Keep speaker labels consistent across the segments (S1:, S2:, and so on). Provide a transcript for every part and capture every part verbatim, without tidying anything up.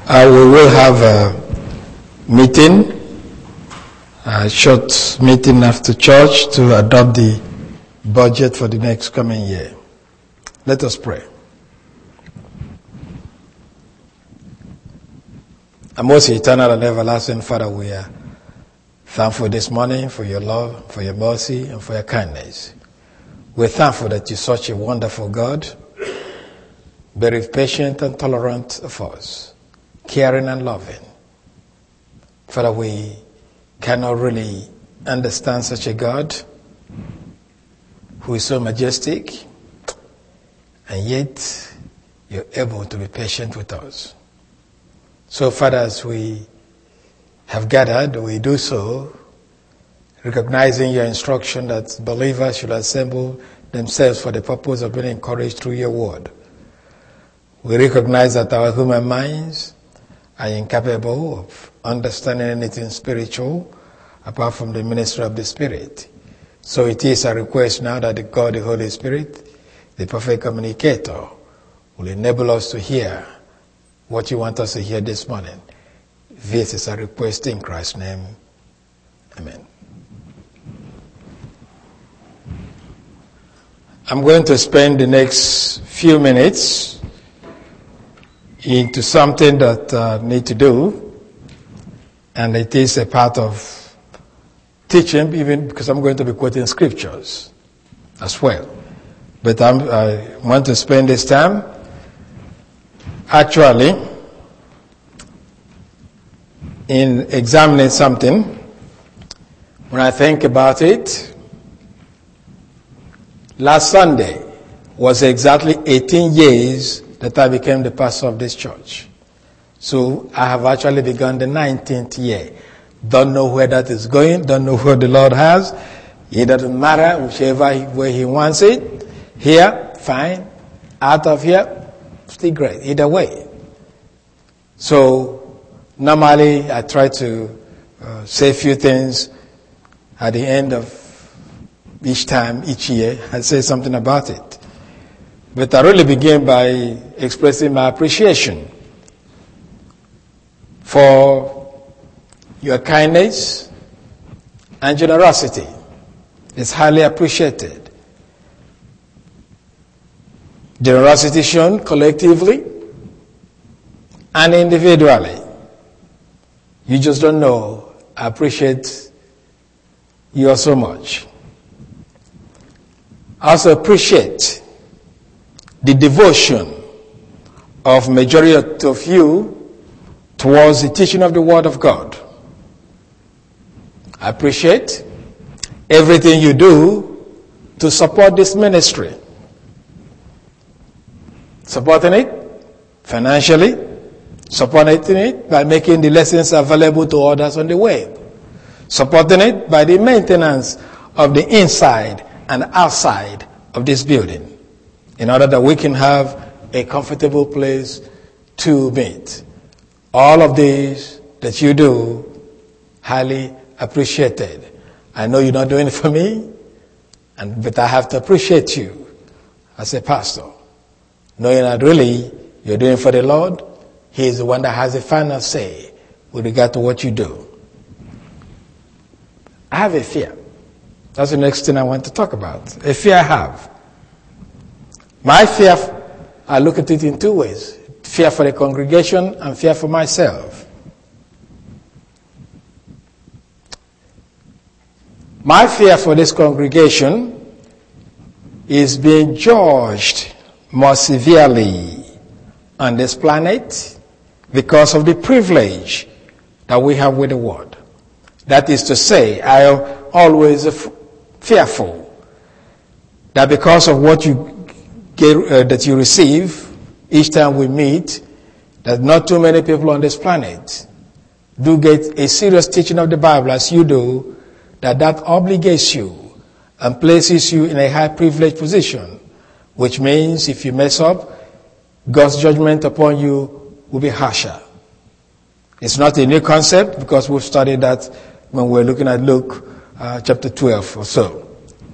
S1: Uh, we will have a meeting, a short meeting after church to adopt the budget for the next coming year. Let us pray. Our most eternal and everlasting Father, we are thankful this morning for your love, for your mercy, and for your kindness. We're thankful that you're such a wonderful God, very patient and tolerant of us, caring and loving. Father, we cannot really understand such a God who is so majestic, and yet you're able to be patient with us. So, Father, as we have gathered, we do so recognizing your instruction that believers should assemble themselves for the purpose of being encouraged through your word. We recognize that our human minds are incapable of understanding anything spiritual apart from the ministry of the Spirit. So it is a request now that the God, the Holy Spirit, the perfect communicator, will enable us to hear what you want us to hear this morning. This is a request in Christ's name. Amen. I'm going to spend the next few minutes into something that I uh, need to do, and it is a part of teaching, even because I'm going to be quoting scriptures as well. But I'm, I want to spend this time actually in examining something. When I think about it, last Sunday was exactly eighteen years that I became the pastor of this church. So I have actually begun the nineteenth year. Don't know where that is going, don't know where the Lord has. It doesn't matter, whichever way he wants it. Here, fine. Out of here, still great. Either way. So normally I try to uh, say a few things at the end of each time, each year. I say something about it. But I really begin by expressing my appreciation for your kindness and generosity. It's highly appreciated. Generosity shown collectively and individually. You just don't know. I appreciate you all so much. I also appreciate the devotion of majority of you towards the teaching of the Word of God. I appreciate everything you do to support this ministry. Supporting it financially, supporting it by making the lessons available to others on the web, supporting it by the maintenance of the inside and outside of this building, in order that we can have a comfortable place to meet. All of these that you do, highly appreciated. I know you're not doing it for me, and but I have to appreciate you as a pastor, knowing that really you're doing it for the Lord. He is the one that has the final say with regard to what you do. I have a fear. That's the next thing I want to talk about. A fear I have. My fear, I look at it in two ways. Fear for the congregation and fear for myself. My fear for this congregation is being judged more severely on this planet because of the privilege that we have with the Word. That is to say, I am always fearful that because of what you get, uh, that you receive each time we meet, that not too many people on this planet do get a serious teaching of the Bible as you do, that that obligates you and places you in a high privileged position, which means if you mess up, God's judgment upon you will be harsher. It's not a new concept because we've studied that when we were looking at Luke uh, chapter twelve or so.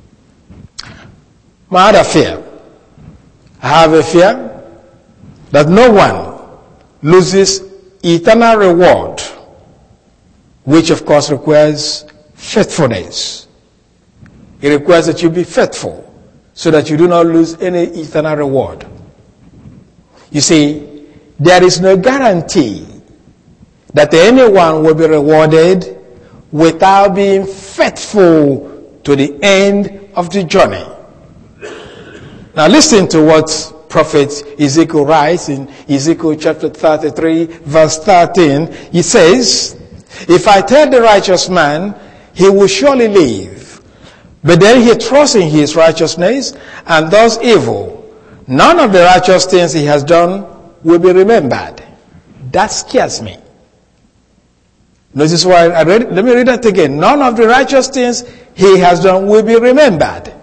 S1: My other fear, I have a fear that no one loses eternal reward, which of course requires faithfulness. It requires that you be faithful so that you do not lose any eternal reward. You see, there is no guarantee that anyone will be rewarded without being faithful to the end of the journey. Now listen to what Prophet Ezekiel writes in Ezekiel chapter thirty-three, verse thirteen. He says, if I tell the righteous man, he will surely live, but then he trusts in his righteousness and does evil, none of the righteous things he has done will be remembered. That scares me. Notice why I read it. Let me read that again. None of the righteous things he has done will be remembered.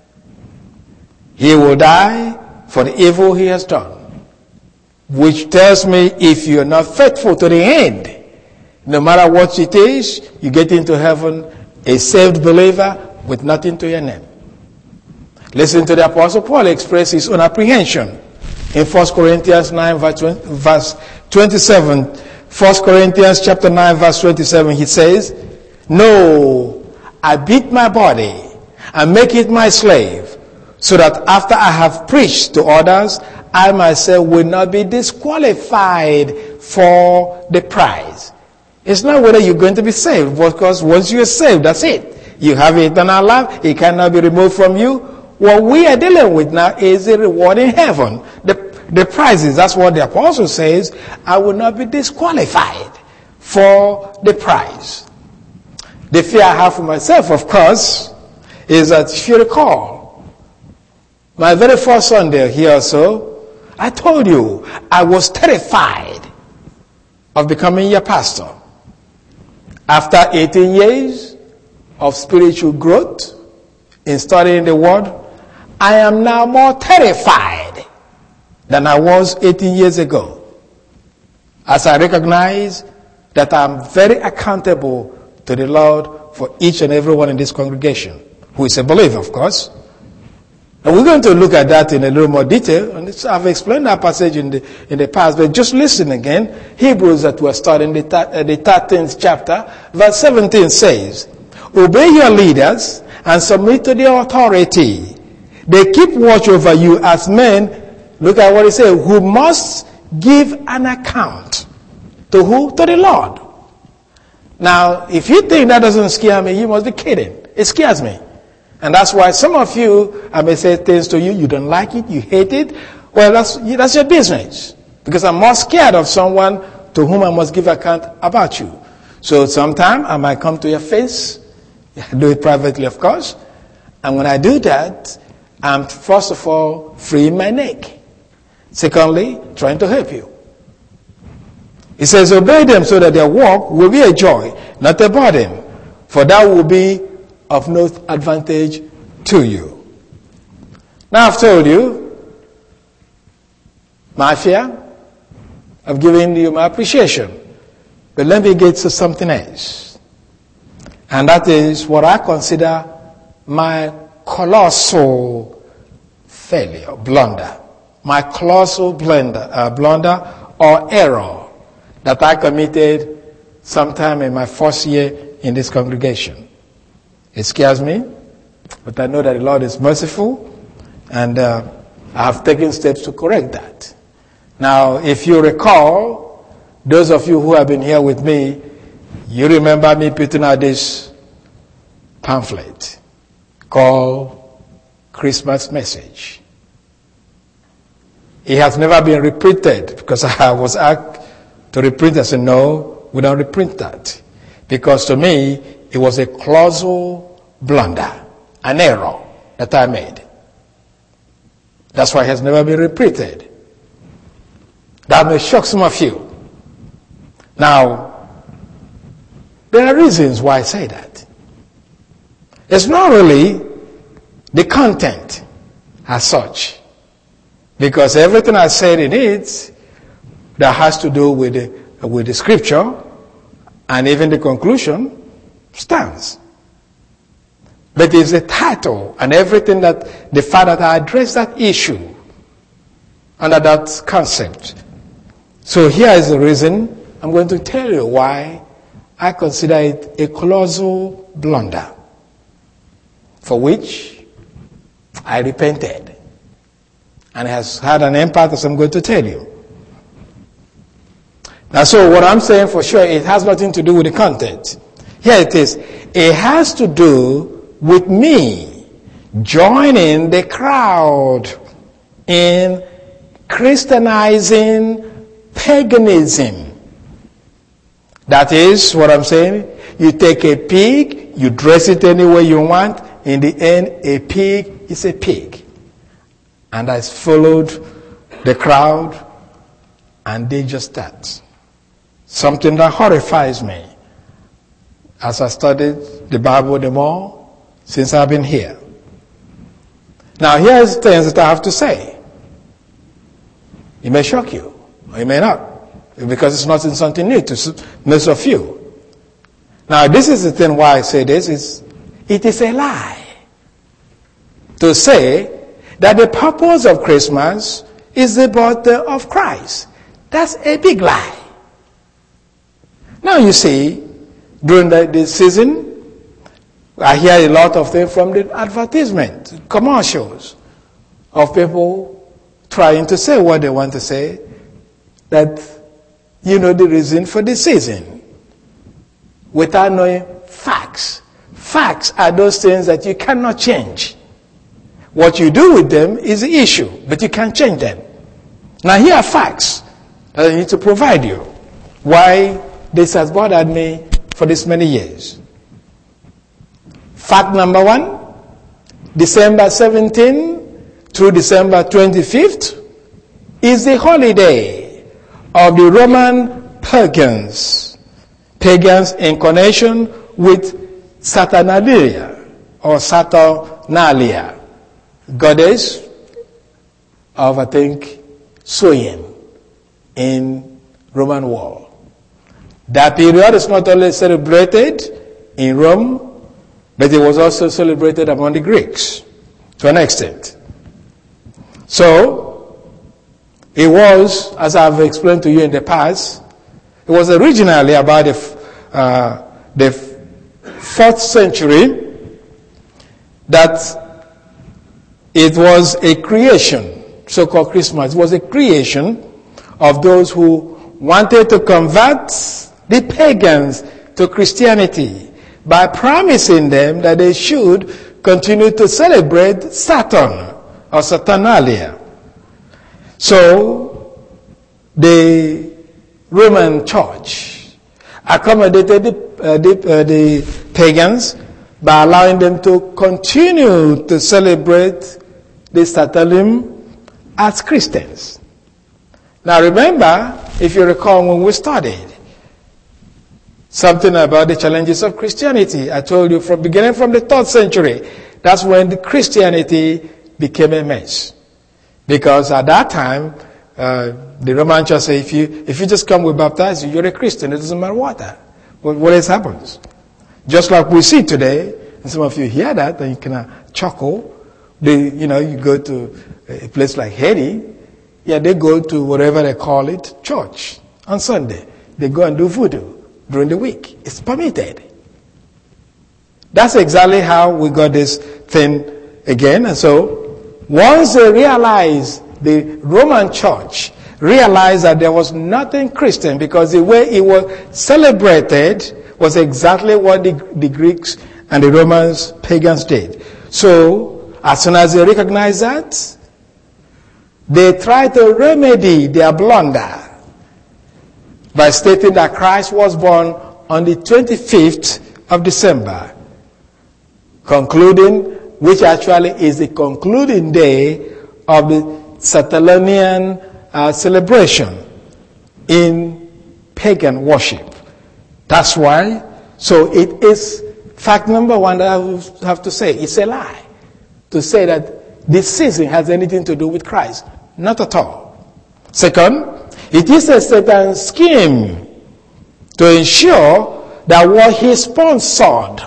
S1: He will die for the evil he has done. Which tells me if you're not faithful to the end, no matter what it is, you get into heaven a saved believer with nothing to your name. Listen to the Apostle Paul express his own apprehension in First Corinthians nine verse twenty-seven. First Corinthians chapter nine verse twenty-seven, he says, no, I beat my body and make it my slave, so that after I have preached to others, I myself will not be disqualified for the prize. It's not whether you're going to be saved, because once you're saved, that's it. You have eternal life. It cannot be removed from you. What we are dealing with now is a reward in heaven. The, the prizes, that's what the apostle says, I will not be disqualified for the prize. The fear I have for myself, of course, is that if you recall, my very first Sunday here also, I told you I was terrified of becoming your pastor. After eighteen years of spiritual growth in studying the word, I am now more terrified than I was eighteen years ago, as I recognize that I'm very accountable to the Lord for each and everyone in this congregation, who is a believer, of course. And we're going to look at that in a little more detail. And I've explained that passage in the in the past, but just listen again. Hebrews that we're studying, the, uh, the thirteenth chapter, verse seventeen says, obey your leaders and submit to the authority. They keep watch over you as men, look at what he says, who must give an account. To who? To the Lord. Now, if you think that doesn't scare me, you must be kidding. It scares me. And that's why some of you, I may say things to you, you don't like it, you hate it. Well, that's, that's your business. Because I'm more scared of someone to whom I must give account about you. So sometime I might come to your face. I do it privately, of course. And when I do that, I'm first of all freeing my neck. Secondly, trying to help you. He says, obey them so that their work will be a joy, not a burden. For that will be of no advantage to you. Now I've told you my fear. I've given you my appreciation. But let me get to something else. And that is what I consider my colossal failure, blunder. My colossal blunder, uh, blunder or error that I committed sometime in my first year in this congregation. It scares me, but I know that the Lord is merciful, and uh, I have taken steps to correct that. Now, if you recall, those of you who have been here with me, you remember me putting out this pamphlet called Christmas Message. It has never been reprinted because I was asked to reprint it. I said, no, we don't reprint that. Because to me, it was a colossal blunder, an error that I made. That's why it has never been reprinted. That may shock some of you. Now, there are reasons why I say that. It's not really the content as such, because everything I said in it that has to do with the, with the scripture and even the conclusion stands. But it's the title and everything that the fact that I address that issue under that concept. So here is the reason I'm going to tell you why I consider it a colossal blunder, for which I repented. And it has had an impact, as I'm going to tell you. Now, so what I'm saying for sure, it has nothing to do with the content. Here it is. It has to do with me joining the crowd in Christianizing paganism. That is what I'm saying. You take a pig, you dress it any way you want. In the end, a pig is a pig. And I followed the crowd, and they just that. Something that horrifies me as I studied the Bible the more since I've been here. Now, here's things that I have to say. It may shock you, or it may not, because it's not something new to most of you. Now, this is the thing why I say this, is it is a lie to say that the purpose of Christmas is the birthday of Christ. That's a big lie. Now you see, during the, the season, I hear a lot of things from the advertisement, commercials, of people trying to say what they want to say, that you know the reason for the season, without knowing facts. Facts are those things that you cannot change. What you do with them is the issue, but you can't change them. Now here are facts that I need to provide you. Why this has bothered me for this many years. Fact number one, December seventeenth through December twenty-fifth is the holiday of the Roman pagans. Pagans in connection with Saturnalia or Saturnalia, goddess of, I think, sowing in Roman world. That period is not only celebrated in Rome, but it was also celebrated among the Greeks to an extent. So, it was, as I've explained to you in the past, it was originally about the, uh, the fourth century that it was a creation, so-called Christmas. It was a creation of those who wanted to convert the pagans to Christianity by promising them that they should continue to celebrate Saturn or Saturnalia. So the Roman Church accommodated the, uh, the, uh, the pagans by allowing them to continue to celebrate the Saturnalia as Christians. Now remember, if you recall when we studied something about the challenges of Christianity, I told you from beginning from the third century, that's when the Christianity became a mess. Because at that time, uh, the Roman Church said, if you, if you just come, we baptize you, you're a Christian, it doesn't matter what that. What, what else happens? Just like we see today, and some of you hear that, and you kind of chuckle. They, you know, you go to a place like Haiti, yeah, they go to whatever they call it, church, on Sunday. They go and do voodoo during the week. It's permitted. That's exactly how we got this thing again. And so, once they realized, the Roman Church realized that there was nothing Christian, because the way it was celebrated was exactly what the, the Greeks and the Romans, pagans did. So, as soon as they recognized that, they tried to remedy their blunder by stating that Christ was born on the twenty-fifth of December, concluding, which actually is the concluding day of the Saturnalian uh, celebration in pagan worship. That's why, so it is fact number one that I have to say, it's a lie to say that this season has anything to do with Christ. Not at all. Second, it is a Satan's scheme to ensure that what he sponsored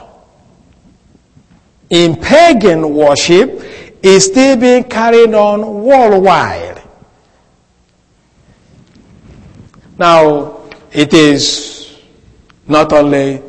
S1: in pagan worship is still being carried on worldwide. Now, it is not only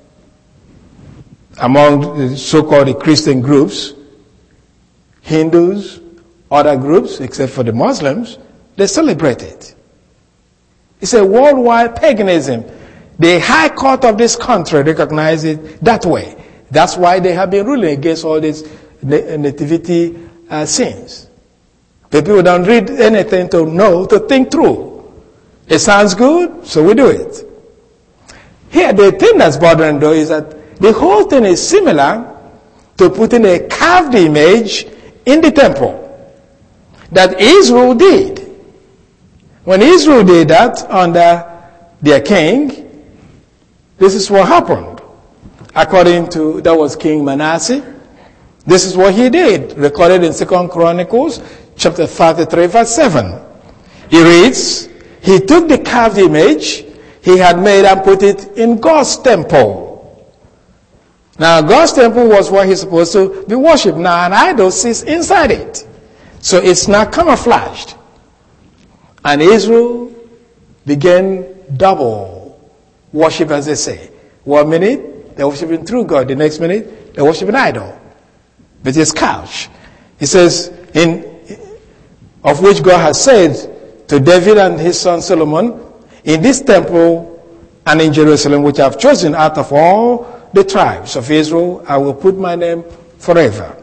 S1: among the so-called Christian groups, Hindus, other groups, except for the Muslims, they celebrate it. It's a worldwide paganism. The High Court of this country recognizes it that way. That's why they have been ruling against all these nativity uh, sins. The people don't read anything to know, to think through. It sounds good, so we do it. Here, the thing that's bothering though is that the whole thing is similar to putting a carved image in the temple that Israel did. When Israel did that under their king, this is what happened. According to, that was King Manasseh. This is what he did, recorded in Second Chronicles, chapter thirty-three, verse seven. He reads, he took the carved image he had made and put it in God's temple. Now, God's temple was where he's supposed to be worshipped. Now, an idol sits inside it. So it's not camouflaged. And Israel began double worship, as they say. One minute, they're worshiping through God. The next minute, they're worshiping idol. But it's couch. He says, in, of which God has said to David and his son Solomon, in this temple and in Jerusalem, which I have chosen out of all the tribes of Israel, I will put my name forever.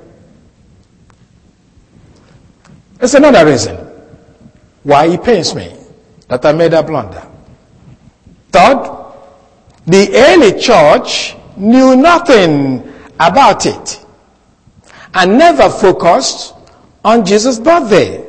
S1: There's another reason why it pains me that I made that blunder. Third, the early church knew nothing about it and never focused on Jesus' birthday.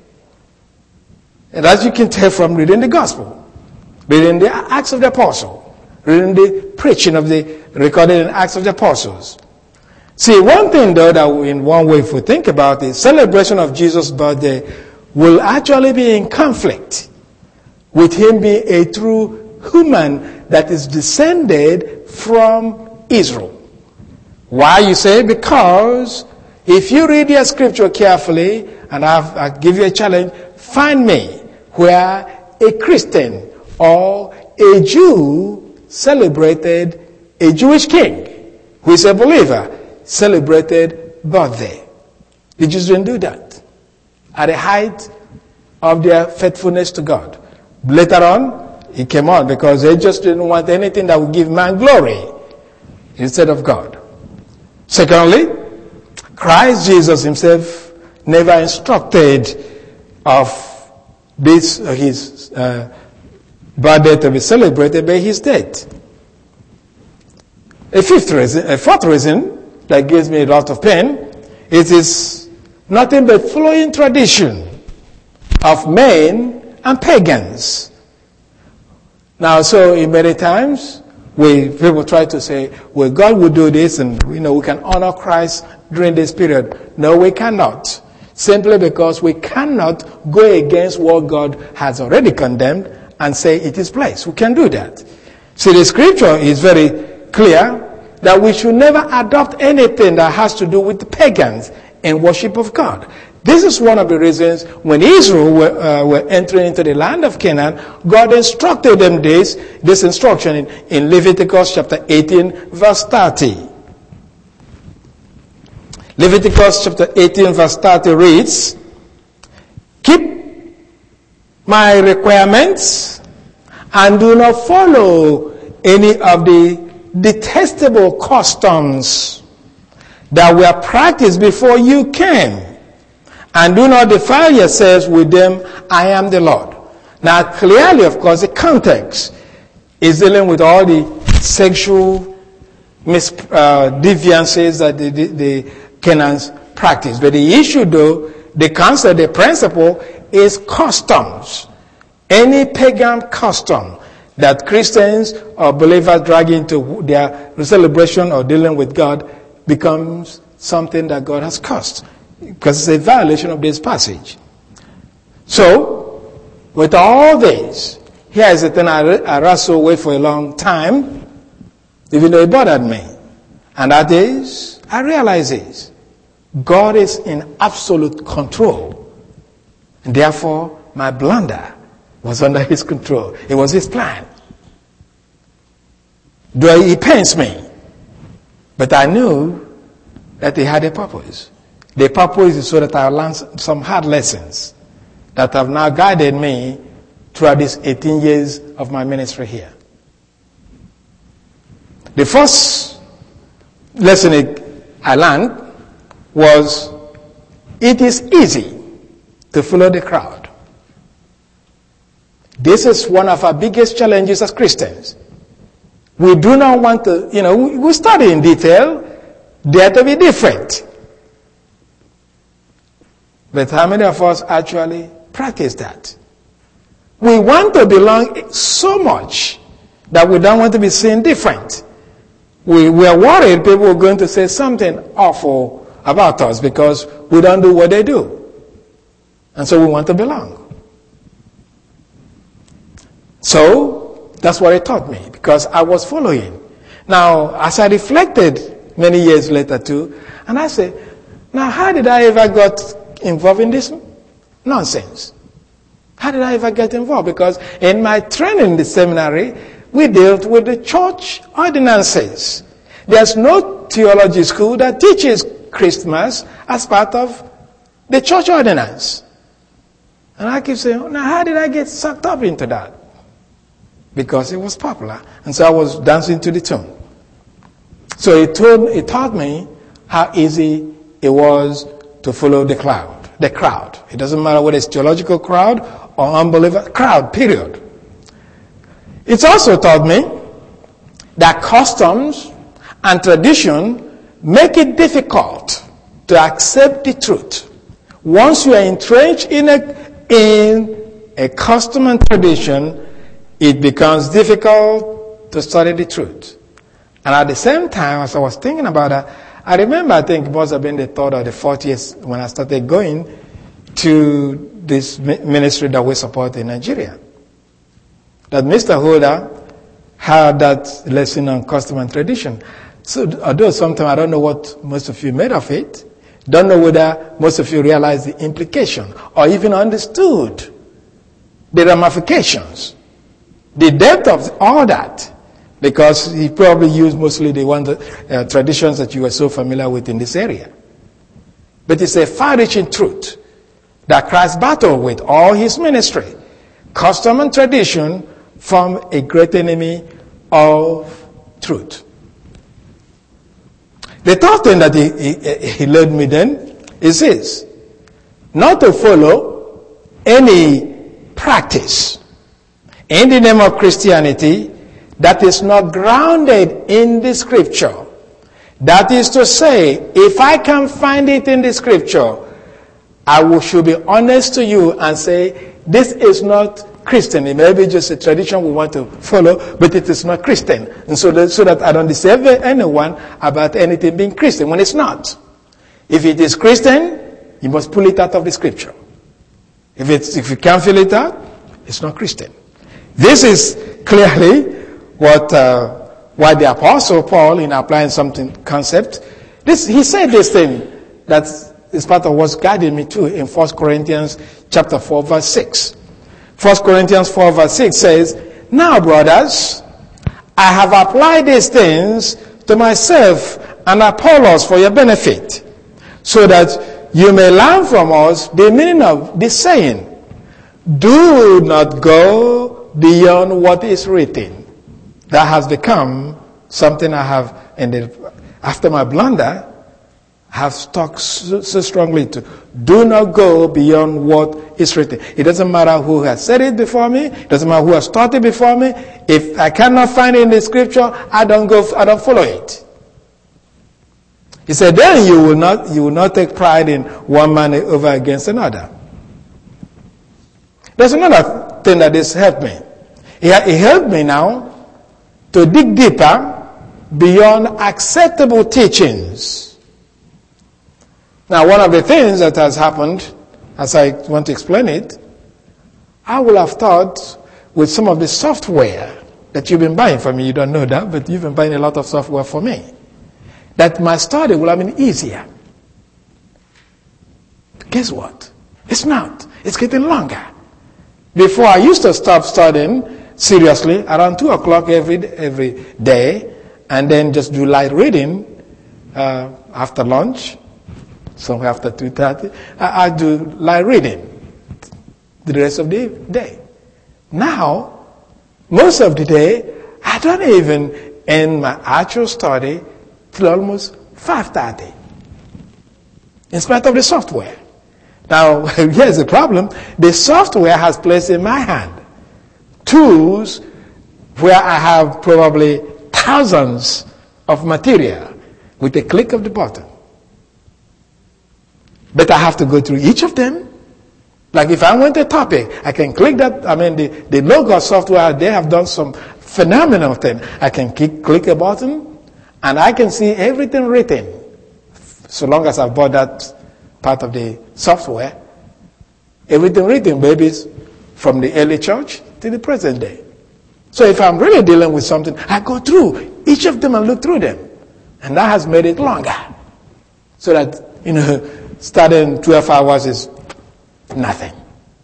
S1: And as you can tell from reading the gospel, reading the Acts of the Apostles, reading the preaching of the recorded in Acts of the Apostles. See, one thing though that in one way if we think about it, celebration of Jesus' birthday will actually be in conflict with him being a true human that is descended from Israel. Why, you say? Because if you read your scripture carefully, and I've, I'll give you a challenge, find me where a Christian or a Jew celebrated a Jewish king who is a believer, celebrated birthday. The Jews didn't do that at the height of their faithfulness to God. Later on, it came on because they just didn't want anything that would give man glory instead of God. Secondly, Christ Jesus himself never instructed of this, uh, his uh, birthday to be celebrated by his death. A fifth reason, a fourth reason that gives me a lot of pain, it is nothing but flowing tradition of men and pagans. Now, so in many times, we people try to say, well, God will do this and, you know, we can honor Christ during this period. No, we cannot. Simply because we cannot go against what God has already condemned and say it is place. We can do that. See, the scripture is very clear that we should never adopt anything that has to do with the pagans in worship of God. This is one of the reasons when Israel were, uh, were entering into the land of Canaan, God instructed them this, this instruction in, in Leviticus chapter eighteen, verse thirty. Leviticus chapter eighteen, verse thirty reads, keep my requirements and do not follow any of the detestable customs that were practiced before you came. And do not defile yourselves with them. I am the Lord. Now, clearly, of course, the context is dealing with all the sexual mis- uh, deviances that the, the, the Canaanites practice. But the issue, though, the concept, the principle is customs. Any pagan custom that Christians or believers drag into their celebration or dealing with God becomes something that God has cursed. Because it's a violation of this passage. So, with all this, here is the thing I, I wrestled with for a long time, even though it bothered me. And that is, I realize this. God is in absolute control. And therefore, my blunder was under his control. It was his plan. Though it pains me, but I knew that it had a purpose. The purpose is so that I learned some hard lessons that have now guided me throughout these eighteen years of my ministry here. The first lesson I learned was it is easy to follow the crowd. This is one of our biggest challenges as Christians. We do not want to, you know, we study in detail, dare to be different. But how many of us actually practice that? We want to belong so much that we don't want to be seen different. We, we are worried people are going to say something awful about us because we don't do what they do. And so we want to belong. So, that's what it taught me, because I was following. Now, as I reflected many years later too, and I said, now how did I ever got involved in this nonsense? How did I ever get involved? Because in my training in the seminary, we dealt with the church ordinances. There's no theology school that teaches Christmas as part of the church ordinance. And I keep saying, now how did I get sucked up into that? Because it was popular. And so I was dancing to the tune. So it told, it taught me how easy it was to follow the crowd. The crowd. It doesn't matter whether it's theological crowd or unbeliever crowd, period. It's also taught me that customs and tradition make it difficult to accept the truth. Once you are entrenched in a, in a custom and tradition, it becomes difficult to study the truth. And at the same time, as I was thinking about that, I remember, I think it must have been the third or the fourth year when I started going to this ministry that we support in Nigeria. That Mister Holder had that lesson on custom and tradition. So, although sometimes I don't know what most of you made of it, don't know whether most of you realized the implication or even understood the ramifications, the depth of all that, because he probably used mostly the one that, uh, traditions that you were so familiar with in this area. But it's a far-reaching truth that Christ battled with all his ministry. Custom and tradition form a great enemy of truth. The third thing that he, he, he led me then is this: not to follow any practice in the name of Christianity that is not grounded in the scripture. That is to say, if I can find it in the scripture, I will, should be honest to you and say, this is not Christian. It may be just a tradition we want to follow, but it is not Christian. And so that, so that I don't deceive anyone about anything being Christian when it's not. If it is Christian, you must pull it out of the scripture. If it's, if you can't feel it out, it's not Christian. This is clearly what, uh, why the Apostle Paul, in applying something concept, this, he said this thing that is part of what's guiding me too in First Corinthians chapter four, verse six. First Corinthians four, verse six says, now, brothers, I have applied these things to myself and Apollos for your benefit, so that you may learn from us the meaning of this saying, do not go beyond what is written. That has become something I have, in the, after my blunder, have stuck so, so strongly to. Do not go beyond what is written. It doesn't matter who has said it before me. It doesn't matter who has taught it before me. If I cannot find it in the scripture, I don't go. I don't follow it. He said, then you will not. You will not take pride in one man over against another. There's another thing that this helped me. It, it helped me now to dig deeper beyond acceptable teachings. Now, one of the things that has happened, as I want to explain it, I would have thought with some of the software that you've been buying for me, you don't know that, but you've been buying a lot of software for me, that my study would have been easier. But guess what? It's not. It's getting longer. Before I used to stop studying seriously around two o'clock every every day, and then just do light reading uh, after lunch, somewhere after two thirty. I, I do light reading the rest of the day. Now, most of the day, I don't even end my actual study till almost five thirty, in spite of the software. Now, here's the problem. The software has placed in my hand tools where I have probably thousands of material with a click of the button. But I have to go through each of them. Like if I want a topic, I can click that. I mean, the, the Logos software, they have done some phenomenal thing. I can click, click a button, and I can see everything written, so long as I've bought that part of the software. Everything written, babies, from the early church to the present day. So if I'm really dealing with something, I go through each of them and look through them. And that has made it longer. So that, you know, starting twelve hours is nothing.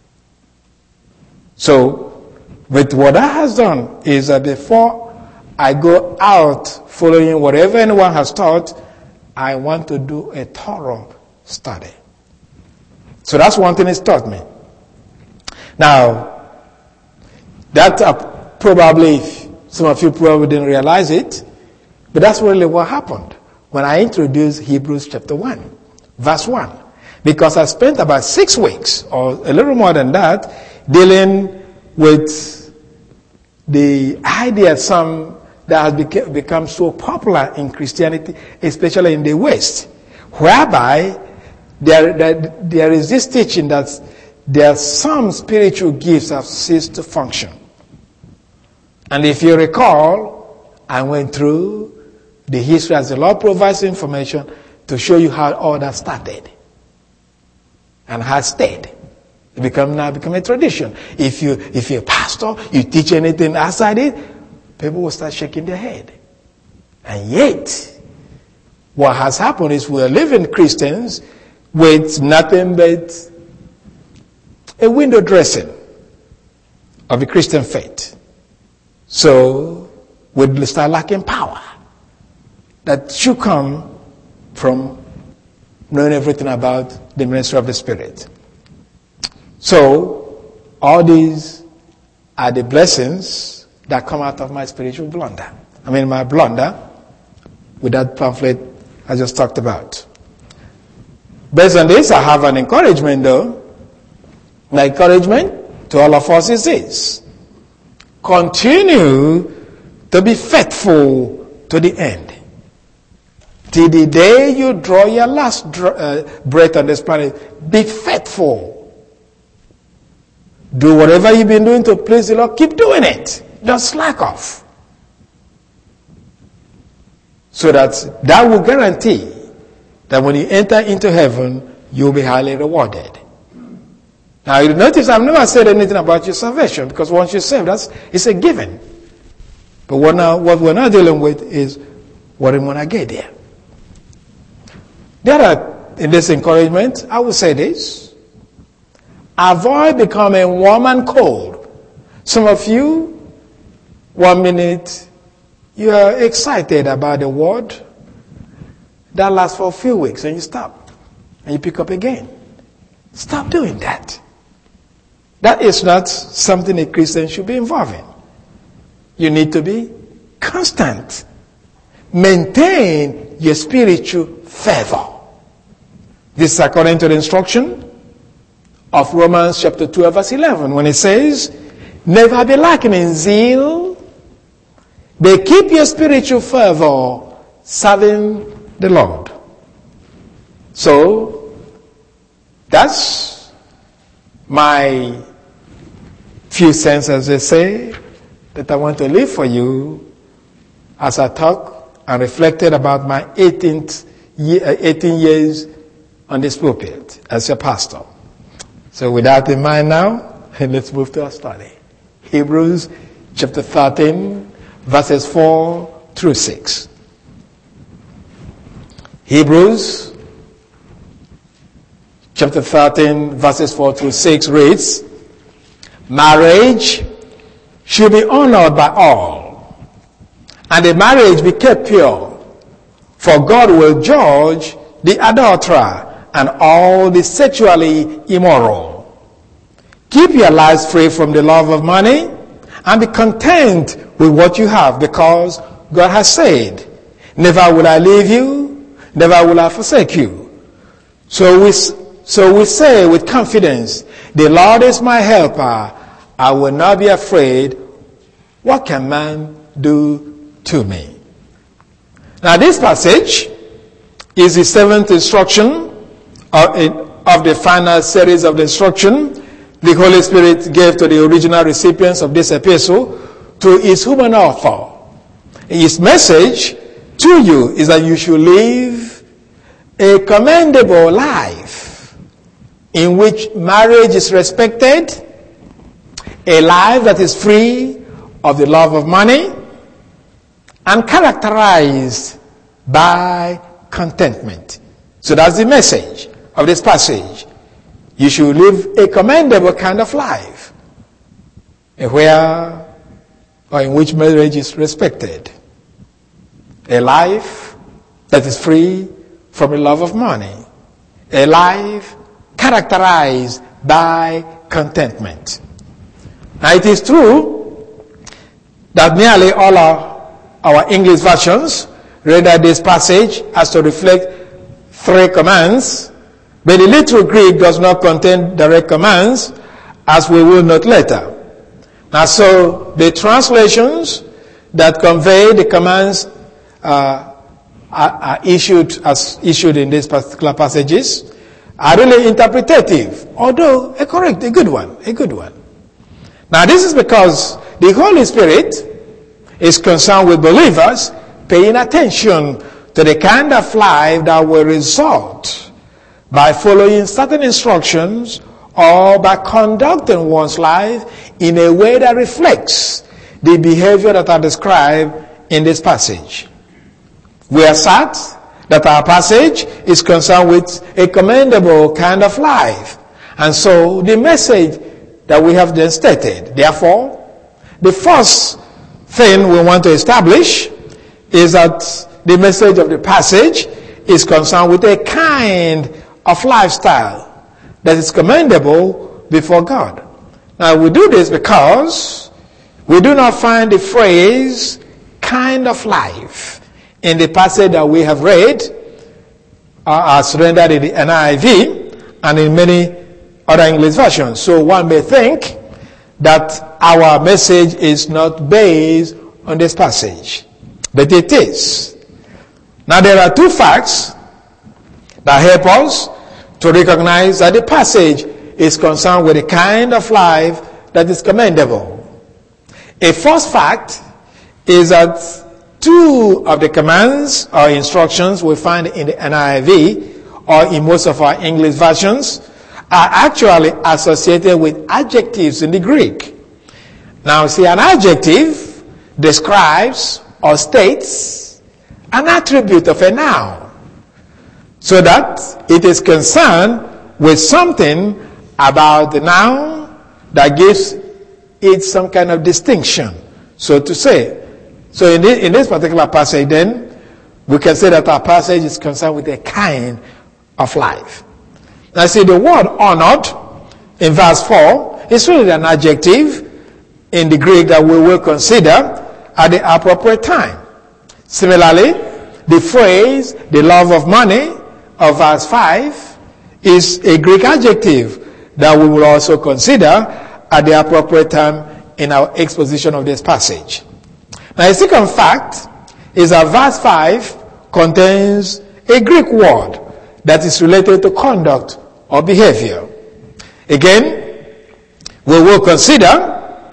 S1: So, but what that has done is that before I go out following whatever anyone has taught, I want to do a thorough study. So that's one thing it's taught me. Now, that uh, probably, some of you probably didn't realize it, but that's really what happened when I introduced Hebrews chapter one, verse one. Because I spent about six weeks, or a little more than that, dealing with the idea some that has beca- become so popular in Christianity, especially in the West, whereby there, there, there is this teaching that there are some spiritual gifts have ceased to function. And if you recall, I went through the history as the Lord provides information to show you how all that started and has stayed. It become now become a tradition. If you if you're a pastor, you teach anything outside it, people will start shaking their head. And yet, what has happened is we are living Christians with nothing but a window dressing of the Christian faith. So we start lacking power that should come from knowing everything about the ministry of the Spirit. So all these are the blessings that come out of my spiritual blunder. I mean my blunder with that pamphlet I just talked about. Based on this, I have an encouragement though. My encouragement to all of us is this: continue to be faithful to the end. Till the day you draw your last dr- uh, breath on this planet, be faithful. Do whatever you've been doing to please the Lord, keep doing it. Don't slack off. So that that will guarantee that when you enter into heaven, you'll be highly rewarded. Now you notice I've never said anything about your salvation, because once you're saved, that's it's a given. But what now what we're not dealing with is what when I get there. There are, in this encouragement, I will say this: avoid becoming warm and cold. Some of you, one minute you are excited about the word, that lasts for a few weeks, and you stop and you pick up again. Stop doing that. That is not something a Christian should be involved in. You need to be constant. Maintain your spiritual fervor. This is according to the instruction of Romans chapter twelve verse eleven, when it says, never be lacking in zeal, but keep your spiritual fervor serving the Lord. So, that's my few cents, as they say, that I want to leave for you as I talk and reflected about my eighteenth year, eighteen years on this pulpit as your pastor. So with that in mind now, let's move to our study. Hebrews chapter thirteen, verses four through six. Hebrews chapter thirteen, verses four through six reads, marriage should be honored by all, and the marriage be kept pure, for God will judge the adulterer and all the sexually immoral. Keep your lives free from the love of money and be content with what you have, because God has said, never will I leave you, never will I forsake you. So we, so we say with confidence, the Lord is my helper. I will not be afraid. What can man do to me? Now this passage is the seventh instruction of, of the final series of the instruction the Holy Spirit gave to the original recipients of this epistle to its human author. His message to you is that you should live a commendable life in which marriage is respected, a life that is free of the love of money, and characterized by contentment. So that's the message of this passage. You should live a commendable kind of life, where or in which marriage is respected. A life that is free from the love of money. A life characterized by contentment. Now it is true that nearly all our, our English versions render this passage as to reflect three commands, but the literal Greek does not contain direct commands, as we will note later. Now, so the translations that convey the commands uh, are, are issued as issued in these particular passages are really interpretative, although a correct, a good one, a good one. Now, this is because the Holy Spirit is concerned with believers paying attention to the kind of life that will result by following certain instructions or by conducting one's life in a way that reflects the behavior that are described in this passage. We are sad that our passage is concerned with a commendable kind of life. And so the message that we have then stated. Therefore, the first thing we want to establish is that the message of the passage is concerned with a kind of lifestyle that is commendable before God. Now we do this because we do not find the phrase kind of life in the passage that we have read uh, as rendered in the N I V and in many other English versions. So one may think that our message is not based on this passage, but it is. Now there are two facts that help us to recognize that the passage is concerned with the kind of life that is commendable. A first fact is that two of the commands or instructions we find in the N I V or in most of our English versions are actually associated with adjectives in the Greek. Now see, an adjective describes or states an attribute of a noun, so that it is concerned with something about the noun that gives it some kind of distinction, so to say. So in this, in this particular passage then, we can say that our passage is concerned with a kind of life. Now see, the word honored in verse four is really an adjective in the Greek that we will consider at the appropriate time. Similarly, the phrase, the love of money, of verse five is a Greek adjective that we will also consider at the appropriate time in our exposition of this passage. Now, a second fact is that verse five contains a Greek word that is related to conduct or behavior. Again, we will consider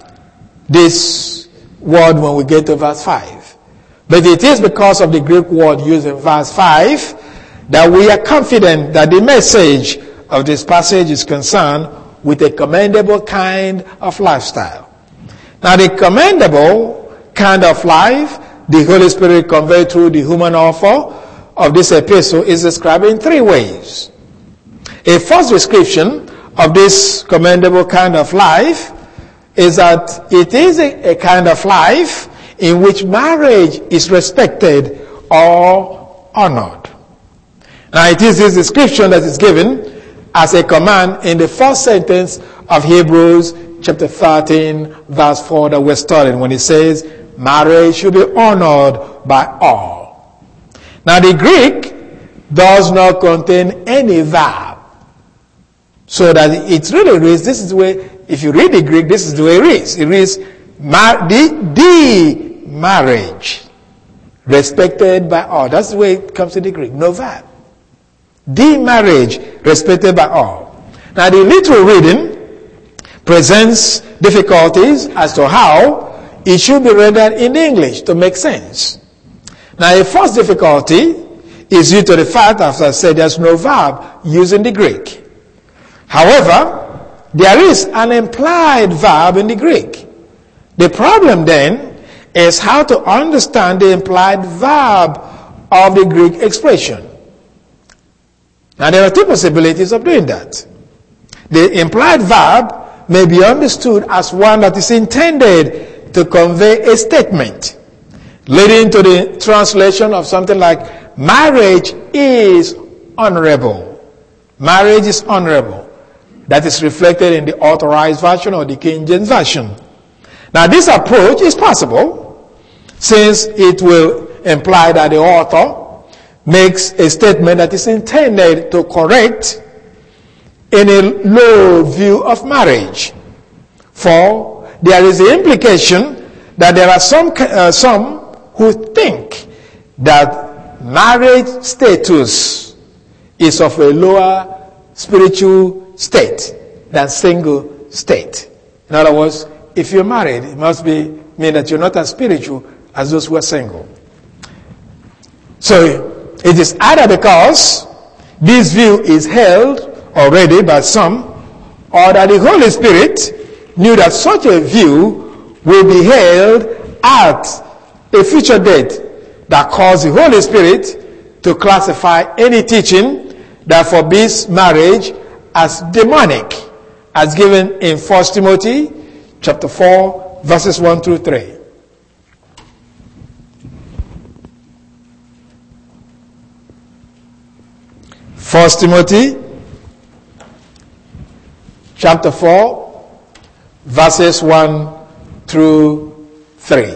S1: this word when we get to verse five. But it is because of the Greek word used in verse five that we are confident that the message of this passage is concerned with a commendable kind of lifestyle. Now, the commendable kind of life the Holy Spirit conveyed through the human author of this epistle is described in three ways. A first description of this commendable kind of life is that it is a, a kind of life in which marriage is respected or honored. Now it is this description that is given as a command in the first sentence of Hebrews chapter thirteen verse four that we're studying, when it says marriage should be honored by all. Now the Greek does not contain any verb. So that it really reads, this is the way, if you read the Greek, this is the way it reads. It reads, mar- the, the marriage, respected by all. That's the way it comes in the Greek, no verb. The marriage, respected by all. Now the literal reading presents difficulties as to how it should be rendered in English to make sense. Now the first difficulty is due to the fact, as I said, there's no verb used in the Greek. However, there is an implied verb in the Greek. The problem then is how to understand the implied verb of the Greek expression. Now there are two possibilities of doing that. The implied verb may be understood as one that is intended to convey a statement, leading to the translation of something like, marriage is honorable. Marriage is honorable. That is reflected in the Authorized Version or the King James Version. Now this approach is possible, since it will imply that the author makes a statement that is intended to correct any low view of marriage. For there is the implication that there are some, uh, some who think that marriage status is of a lower spiritual state than single state. In other words, if you're married, it must be mean that you're not as spiritual as those who are single. So it is either because this view is held already by some, or that the Holy Spirit knew that such a view will be held at a future date that caused the Holy Spirit to classify any teaching that forbids marriage as demonic, as given in First Timothy chapter four, verses one through three. First Timothy chapter four, verses one through three.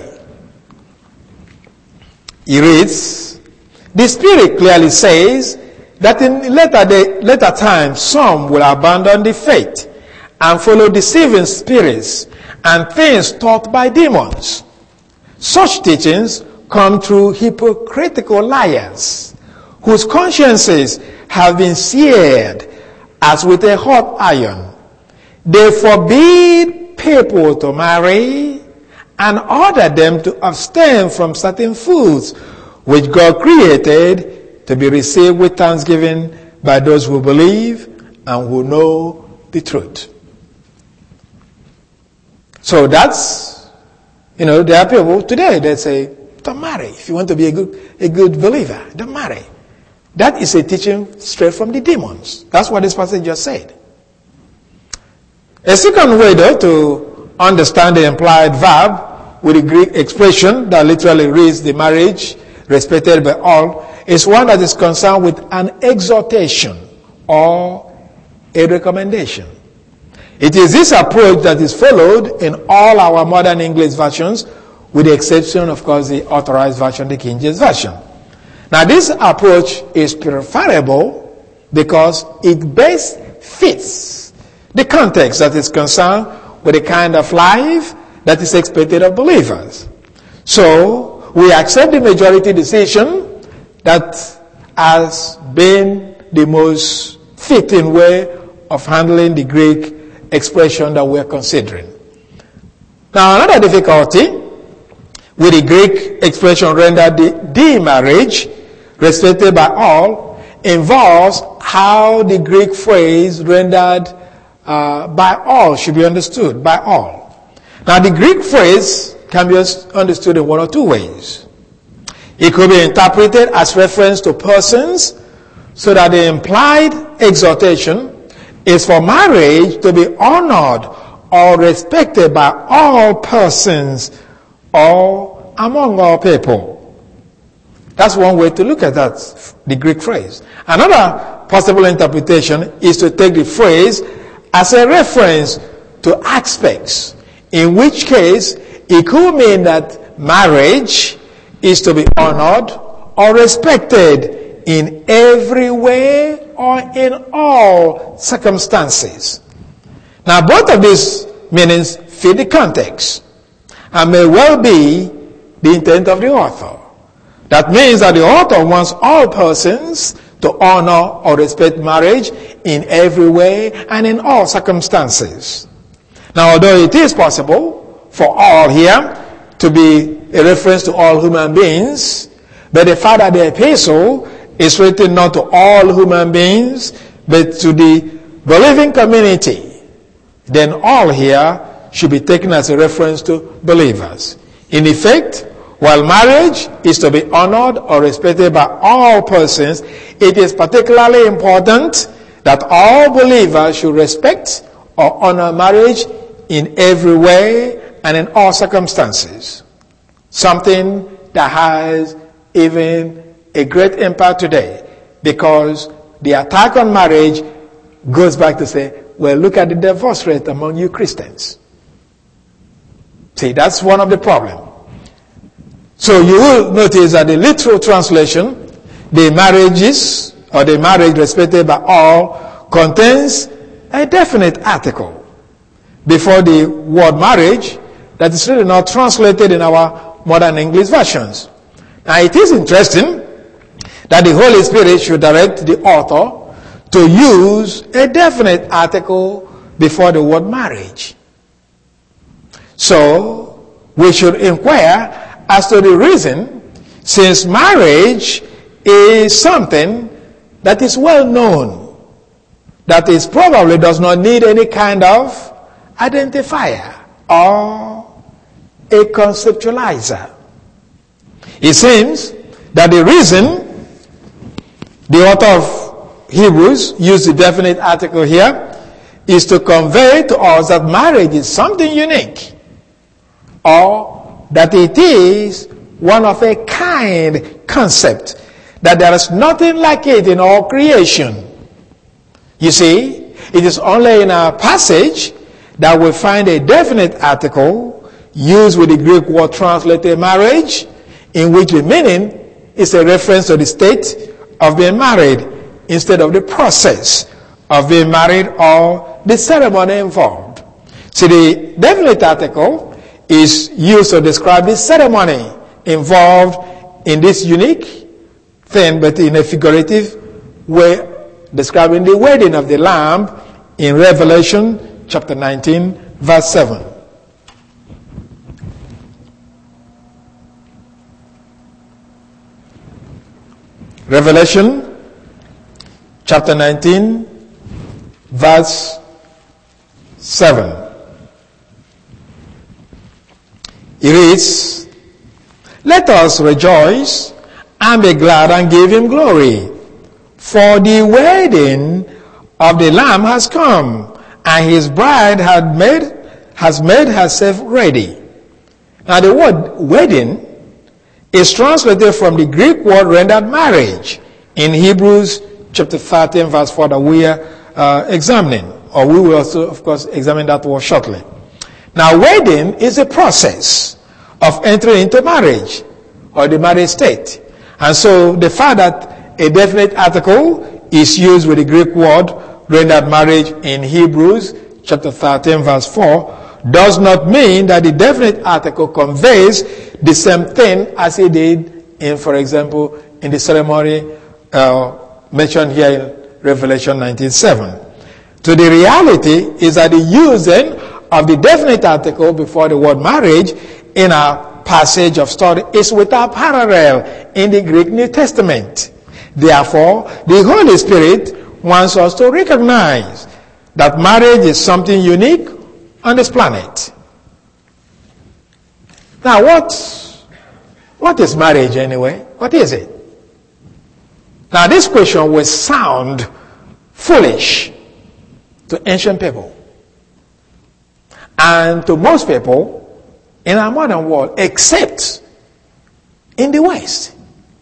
S1: He reads, the Spirit clearly says that in later, day, later times some will abandon the faith and follow deceiving spirits and things taught by demons. Such teachings come through hypocritical liars whose consciences have been seared as with a hot iron. They forbid people to marry and order them to abstain from certain foods which God created to be received with thanksgiving by those who believe and who know the truth. So that's, you know, there are people today that say, don't marry. If you want to be a good, a good believer, don't marry. That is a teaching straight from the demons. That's what this passage just said. A second way, though, to understand the implied verb with the Greek expression that literally reads the marriage respected by all is one that is concerned with an exhortation or a recommendation. It is this approach that is followed in all our modern English versions, with the exception, of course, the Authorized Version, the King James Version. Now, this approach is preferable because it best fits the context that is concerned with the kind of life that is expected of believers. So, we accept the majority decision that has been the most fitting way of handling the Greek expression that we're considering. Now, another difficulty with the Greek expression rendered the, the marriage respected by all involves how the Greek phrase rendered uh, by all should be understood, by all. Now, the Greek phrase can be understood in one or two ways. It could be interpreted as reference to persons, so that the implied exhortation is for marriage to be honored or respected by all persons or among all people. That's one way to look at that, the Greek phrase. Another possible interpretation is to take the phrase as a reference to aspects, in which case it could mean that marriage is to be honored or respected in every way or in all circumstances. Now, both of these meanings fit the context and may well be the intent of the author. That means that the author wants all persons to honor or respect marriage in every way and in all circumstances. Now, although it is possible for all here to be a reference to all human beings, but the fact that the epistle is written not to all human beings, but to the believing community, then all here should be taken as a reference to believers. In effect, while marriage is to be honored or respected by all persons, it is particularly important that all believers should respect or honor marriage in every way and in all circumstances. Something that has even a great impact today, because the attack on marriage goes back to say, well, look at the divorce rate among you Christians. See, that's one of the problems. So you will notice that the literal translation, the marriages or the marriage respected by all, contains a definite article before the word marriage that is really not translated in our modern English versions. Now, it is interesting that the Holy Spirit should direct the author to use a definite article before the word marriage. So we should inquire as to the reason, since marriage is something that is well known, that is probably does not need any kind of identifier or a conceptualizer. It seems that the reason the author of Hebrews used the definite article here is to convey to us that marriage is something unique, or that it is one of a kind concept, that there is nothing like it in all creation. You see, it is only in our passage that we find a definite article used with the Greek word translated marriage, in which the meaning is a reference to the state of being married instead of the process of being married or the ceremony involved. See, the definite article is used to describe the ceremony involved in this unique thing, but in a figurative way, describing the wedding of the Lamb in Revelation chapter nineteen, verse seven. Revelation chapter nineteen, verse seven. It reads, "Let us rejoice and be glad and give him glory, for the wedding of the Lamb has come, and his bride had made, has made herself ready." Now the word wedding is translated from the Greek word rendered marriage in Hebrews chapter thirteen, verse four, that we are uh, examining, or we will also, of course, examine that word shortly. Now, wedding is a process of entering into marriage or the marriage state. And so the fact that a definite article is used with the Greek word rendered marriage in Hebrews chapter thirteen, verse four, does not mean that the definite article conveys the same thing as it did in, for example, in the ceremony uh, mentioned here in Revelation nineteen seven. So the reality is that the using of the definite article before the word marriage in our passage of study is without parallel in the Greek New Testament. Therefore, the Holy Spirit wants us to recognize that marriage is something unique on this planet. Now, what, what is marriage anyway? What is it? Now, this question will sound foolish to ancient people. and to most people in our modern world, except in the West,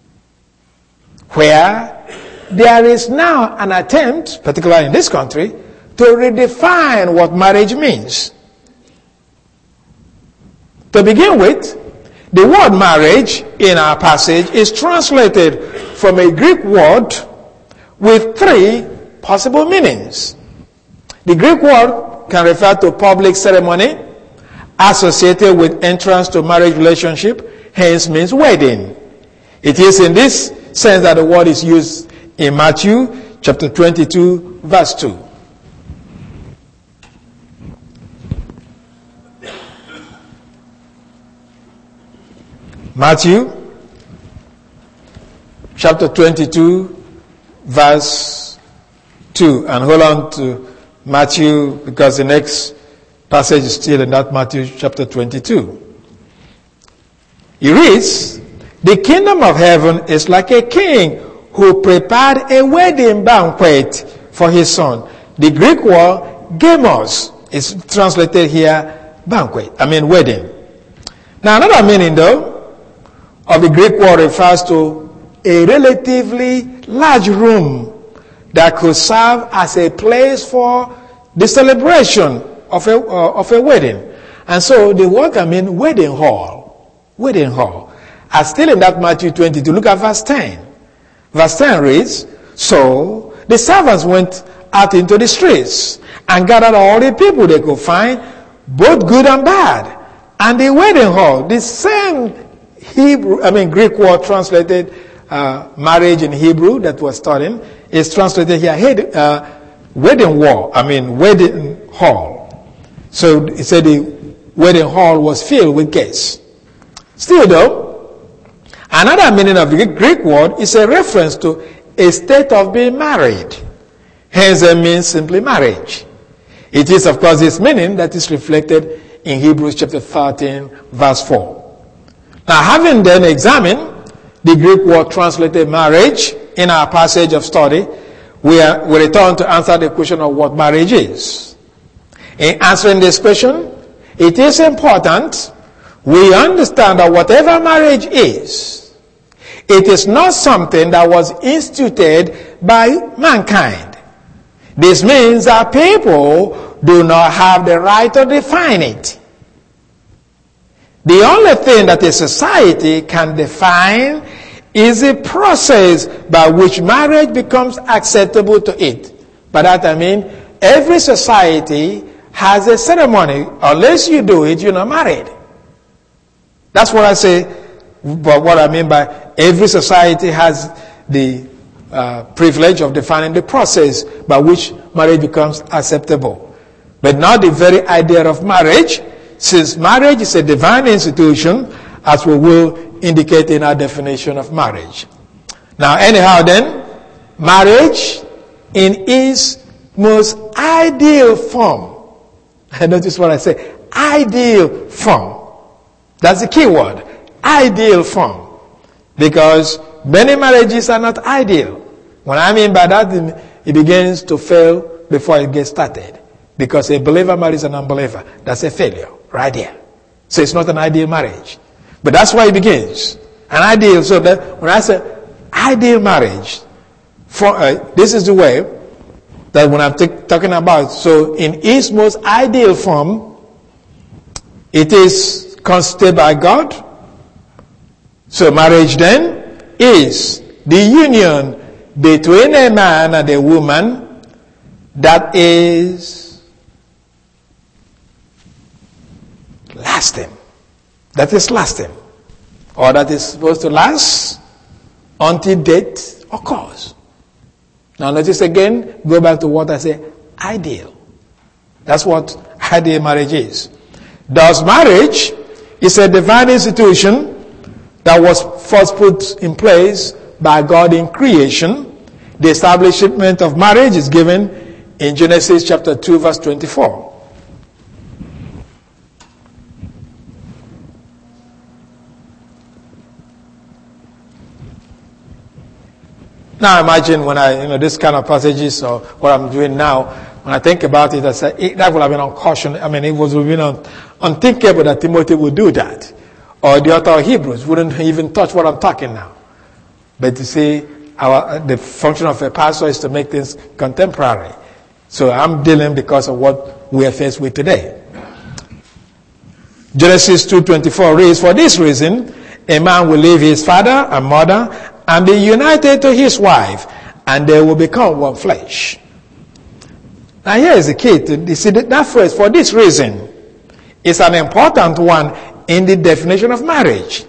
S1: where there is now an attempt, particularly in this country, to redefine what marriage means. To begin with, the word marriage in our passage is translated from a Greek word with three possible meanings. The Greek word can refer to public ceremony associated with entrance to marriage relationship, hence means wedding. It is in this sense that the word is used in Matthew chapter twenty-two, verse two. Matthew chapter twenty-two, verse two. And hold on to Matthew, because the next passage is still in that Matthew chapter twenty-two. It reads, "The kingdom of heaven is like a king who prepared a wedding banquet for his son." The Greek word gamos is translated here banquet. I mean wedding. Now another meaning though of the Greek word refers to a relatively large room that could serve as a place for the celebration of a, uh, of a wedding. And so the word can mean wedding hall. Wedding hall. And still in that Matthew twenty-two, look at verse ten. Verse ten reads, "So the servants went out into the streets and gathered all the people they could find, both good and bad. And the wedding hall," the same Hebrew, I mean Greek word translated uh, marriage in Hebrew that was studying, is translated here head, uh, wedding wall, I mean wedding hall. So it said the wedding hall was filled with guests. Still though, another meaning of the Greek word is a reference to a state of being married. Hence it means simply marriage. It is of course this meaning that is reflected in Hebrews chapter thirteen verse four. Now having then examined the Greek word translated marriage in our passage of study, we, are, we return to answer the question of what marriage is. In answering this question, it is important we understand that whatever marriage is, it is not something that was instituted by mankind. This means that people do not have the right to define it. The only thing that a society can define is the process by which marriage becomes acceptable to it. By that I mean, every society has a ceremony. Unless you do it, you're not married. That's what I say, but what I mean by every society has the uh, privilege of defining the process by which marriage becomes acceptable. But not the very idea of marriage, since marriage is a divine institution, as we will indicate in our definition of marriage. Now, anyhow then, marriage in its most ideal form. And notice what I say, ideal form. That's the key word, ideal form. Because many marriages are not ideal. What I mean by that, it begins to fail before it gets started. Because a believer marries an unbeliever. That's a failure. Right there. So it's not an ideal marriage. But that's why it begins. An ideal, so that when I say ideal marriage, for, uh, this is the way that when I'm t- talking about, so in its most ideal form, it is constituted by God. So marriage then is the union between a man and a woman that is lasting. That is lasting. Or that is supposed to last until death occurs. Now notice again, go back to what I say, ideal. That's what ideal marriage is. Thus marriage is a divine institution that was first put in place by God in creation. The establishment of marriage is given in Genesis chapter two verse twenty-four. Now imagine when I, you know, this kind of passages or what I'm doing now, when I think about it, I say it, that would have been uncautionable. I mean, it was would have been un, unthinkable that Timothy would do that. Or the author of Hebrews wouldn't even touch what I'm talking now. But you see, our, the function of a pastor is to make things contemporary. So I'm dealing because of what we are faced with today. Genesis two twenty-four reads, "For this reason, a man will leave his father and mother and be united to his wife, and they will become one flesh." Now here is the key. To, you see, that phrase, "for this reason," is an important one in the definition of marriage.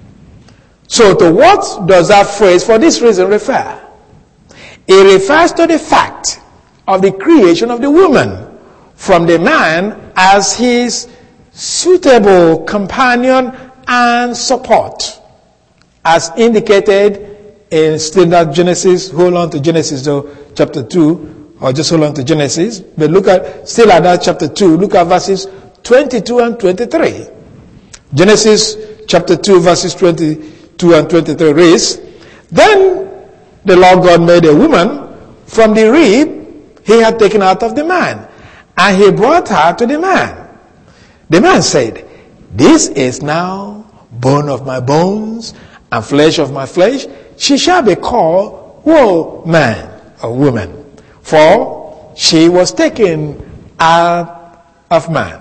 S1: So to what does that phrase, "for this reason," refer? It refers to the fact of the creation of the woman from the man as his suitable companion and support, as indicated in still that Genesis. Hold on to Genesis though, chapter two, or just hold on to Genesis. But look at, still at that chapter two, look at verses twenty-two and twenty-three. Genesis chapter two, verses twenty-two and twenty-three reads, "Then the Lord God made a woman from the rib he had taken out of the man, and he brought her to the man. The man said, 'This is now bone of my bones and flesh of my flesh. She shall be called woman,' or woman, for she was taken out of man."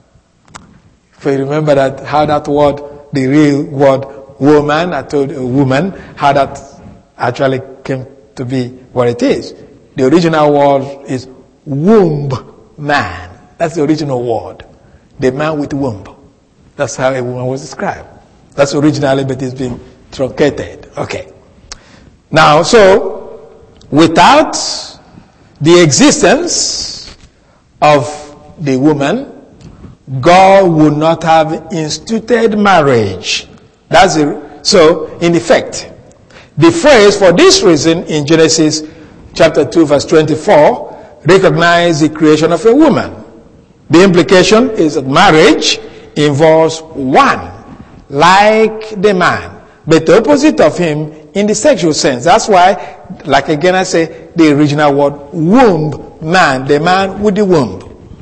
S1: If you remember that, how that word, the real word woman, I told you, woman, how that actually came to be what it is. The original word is womb man. That's the original word. The man with womb. That's how a woman was described. That's originally, but it's been truncated. Okay. Now, so, without the existence of the woman, God would not have instituted marriage. That's it. So, in effect, the phrase "for this reason" in Genesis chapter two, verse twenty-four, recognizes the creation of a woman. The implication is that marriage involves one, like the man, but the opposite of him in the sexual sense. That's why, like again I say, the original word womb, man, the man with the womb.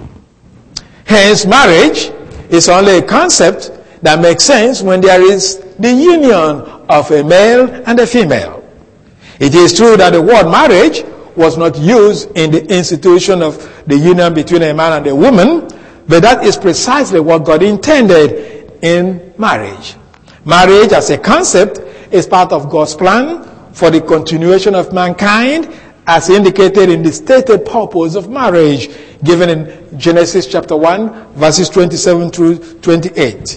S1: Hence, marriage is only a concept that makes sense when there is the union of a male and a female. It is true that the word marriage was not used in the institution of the union between a man and a woman, but that is precisely what God intended in marriage. Marriage as a concept is part of God's plan for the continuation of mankind, as indicated in the stated purpose of marriage given in Genesis chapter one, verses twenty-seven through twenty-eight.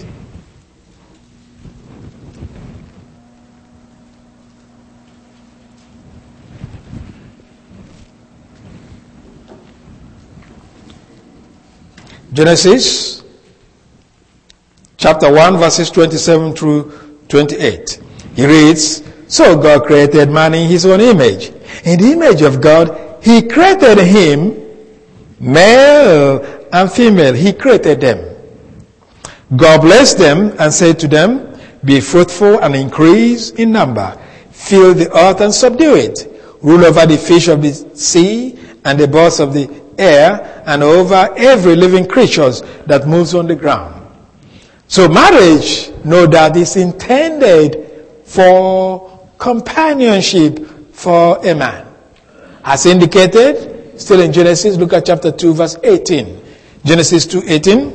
S1: Genesis chapter one, verses twenty-seven through twenty-eight. He reads, "So God created man in his own image. In the image of God, he created him, male and female. He created them. God blessed them and said to them, 'Be fruitful and increase in number. Fill the earth and subdue it. Rule over the fish of the sea and the birds of the air, and over every living creature that moves on the ground.'" So marriage, no doubt, is intended for companionship for a man. As indicated, still in Genesis, look at chapter two, verse eighteen. Genesis two eighteen.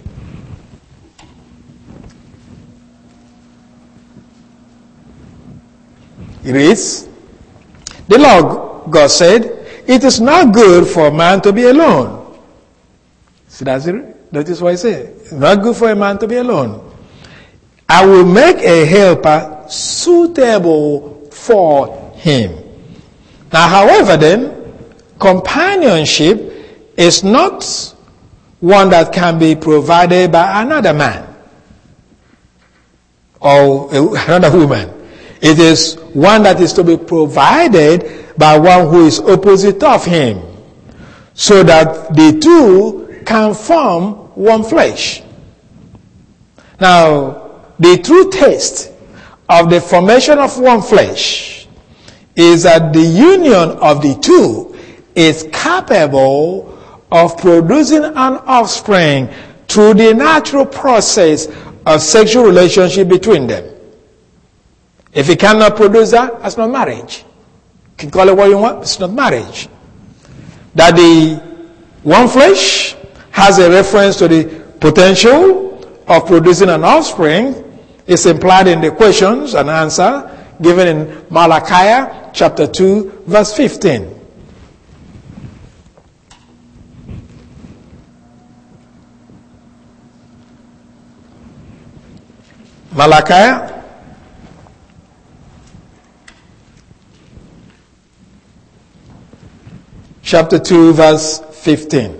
S1: It reads, "The Lord God said, 'It is not good for a man to be alone.'" See, that's it. Notice what I say. It's not good for a man to be alone. "I will make a helper suitable for him." Now, however, then, companionship is not one that can be provided by another man or another woman. It is one that is to be provided by one who is opposite of him, so that the two can form one flesh. Now, the true test of the formation of one flesh is that the union of the two is capable of producing an offspring through the natural process of sexual relationship between them. If he cannot produce that, that's not marriage. You can call it what you want, it's not marriage. That the one flesh has a reference to the potential of producing an offspring is implied in the questions and answer given in Malachi chapter two, verse fifteen. Malachi chapter two, verse fifteen.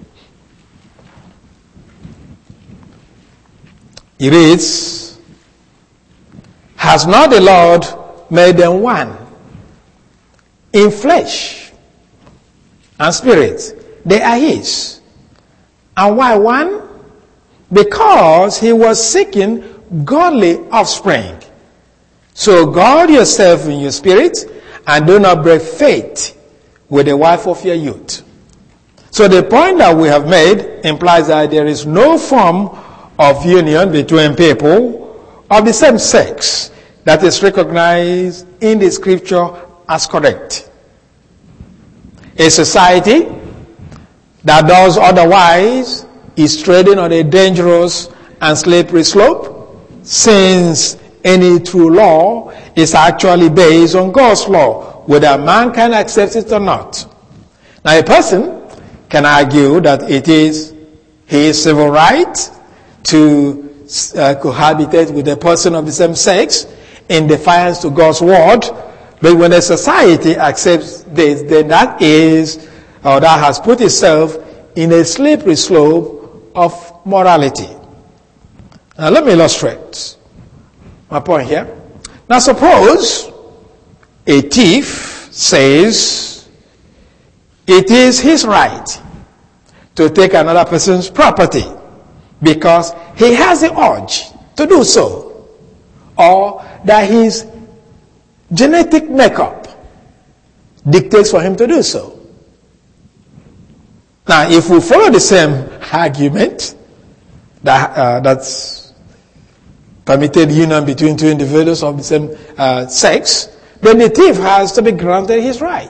S1: It reads, has not the Lord made them one in flesh and spirit? They are his. And why one? Because he was seeking godly offspring. So guard yourself in your spirit and do not break faith with the wife of your youth. So the point that we have made implies that there is no form of union between people of the same sex that is recognized in the scripture as correct. A society that does otherwise is treading on a dangerous and slippery slope, since any true law is actually based on God's law, whether man can accept it or not. Now a person can argue that it is his civil right to uh, cohabitate with a person of the same sex in defiance to God's word, but when a society accepts this, then that is, or that has put itself in a slippery slope of morality. Now let me illustrate my point here. Now suppose a thief says it is his right to take another person's property because he has the urge to do so, or that his genetic makeup dictates for him to do so. Now, if we follow the same argument that uh, that's permitted union between two individuals of the same uh, sex, then the thief has to be granted his right.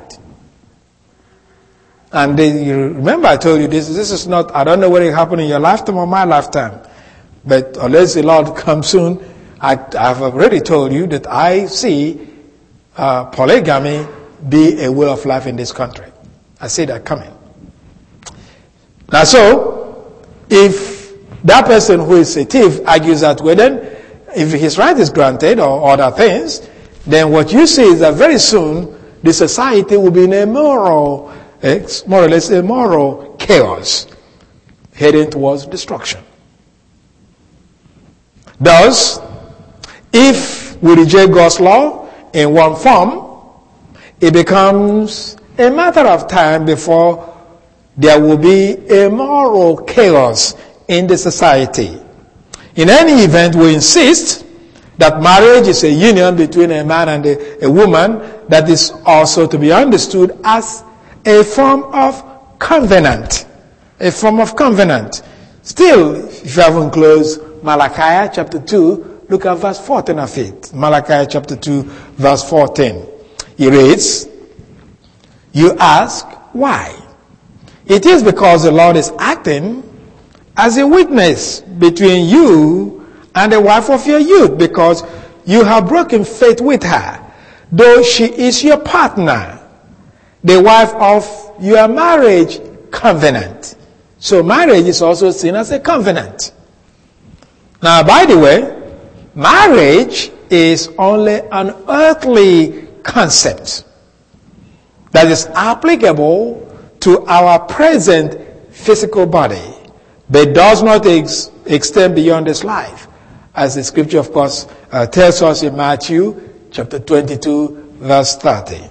S1: And then you remember I told you this, this is not, I don't know whether it happened in your lifetime or my lifetime, but unless the Lord comes soon, I, I've already told you that I see uh, polygamy be a way of life in this country. I see that coming. Now so, if that person who is a thief argues that way, then if his right is granted or other things, then what you see is that very soon the society will be in a moral, more or less a moral chaos heading towards destruction. Thus, if we reject God's law in one form, it becomes a matter of time before there will be a moral chaos in the society. In any event, we insist that marriage is a union between a man and a, a woman that is also to be understood as a form of covenant. A form of covenant. Still, if you haven't closed Malachi chapter two, look at verse fourteen of it. Malachi chapter two, verse fourteen. It reads, you ask, why? It is because the Lord is acting as a witness between you and the wife of your youth, because you have broken faith with her, though she is your partner, the wife of your marriage covenant. So marriage is also seen as a covenant. Now, by the way, marriage is only an earthly concept that is applicable to our present physical body, but does not ex- extend beyond this life, as the scripture, of course, uh, tells us in Matthew chapter twenty-two, verse thirty.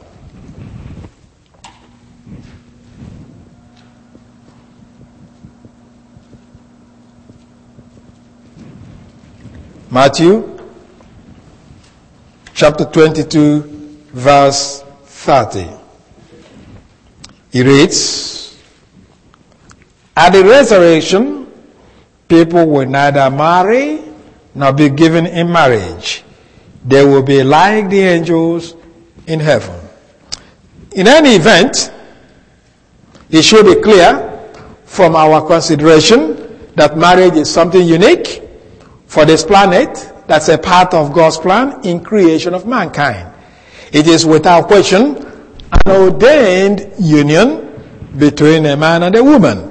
S1: Matthew chapter twenty-two, verse thirty. He reads, at the resurrection, people will neither marry nor be given in marriage. They will be like the angels in heaven. In any event, it should be clear from our consideration that marriage is something unique for this planet. That's a part of God's plan in creation of mankind. It is without question an ordained union between a man and a woman.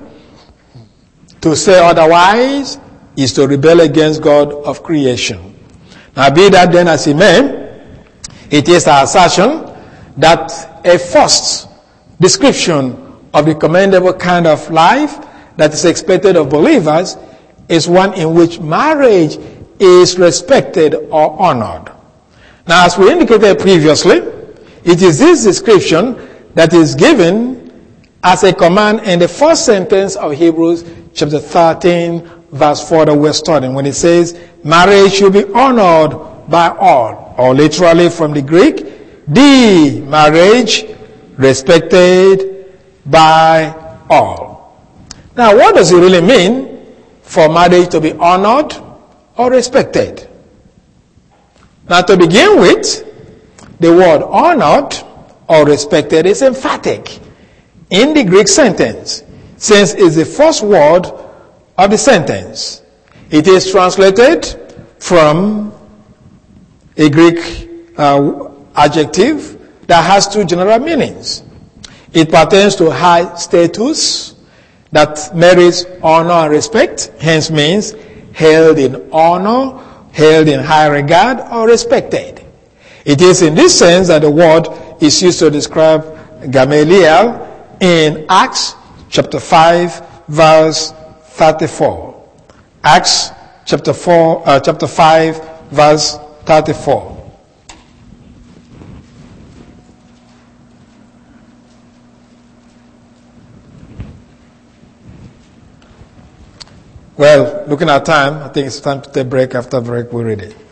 S1: To say otherwise is to rebel against God of creation. Now, be that then as it may, it is our assertion that a first description of the commendable kind of life that is expected of believers is one in which marriage is respected or honored. Now, as we indicated previously, it is this description that is given as a command in the first sentence of Hebrews chapter thirteen, verse four that we're studying, when it says, marriage should be honored by all, or literally from the Greek, the marriage respected by all. Now, what does it really mean for marriage to be honored or respected? Now, to begin with, the word honored or respected is emphatic in the Greek sentence, since it's the first word of the sentence. It is translated from a Greek uh, adjective that has two general meanings. It pertains to high status that merits honor and respect, hence means held in honor, held in high regard, or respected. It is in this sense that the word is used to describe Gamaliel in Acts chapter five, verse thirty-four. Acts chapter four, uh, chapter five, verse thirty-four. Well, looking at time, I think it's time to take a break. After break, we read it.